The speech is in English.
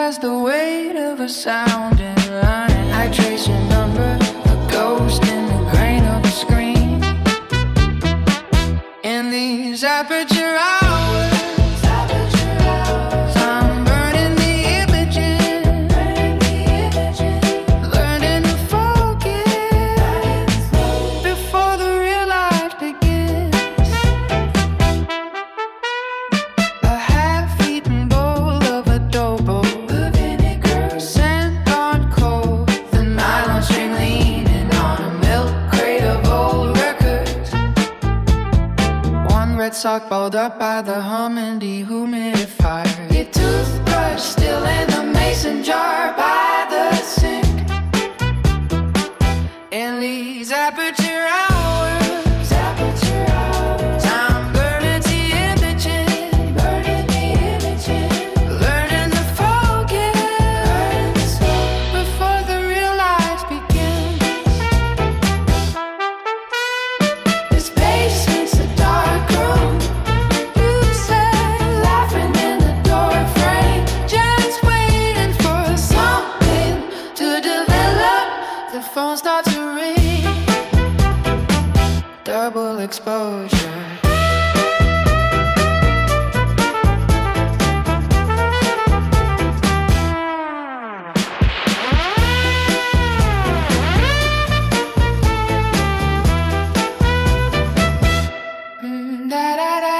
has the weight of a sounding line. I trace your number, a ghost in the grain of a screen. In these aperture hours, I'm burning the images, learning to focus before the real life begins. A half-eaten bowl of adobo, the vinegar scent on cold, the nylon string leaning on a milk crate of old records. One red sock balled up by the humming dehumidifier. Your toothbrush still in the mason jar by the sink. In these aperture hours, I'm burning the images, learning to focus before the real life begins. This basement's a dark room, you said, laughing in the doorframe, just waiting for something to develop. The phone starts to ring, double exposure. Da da da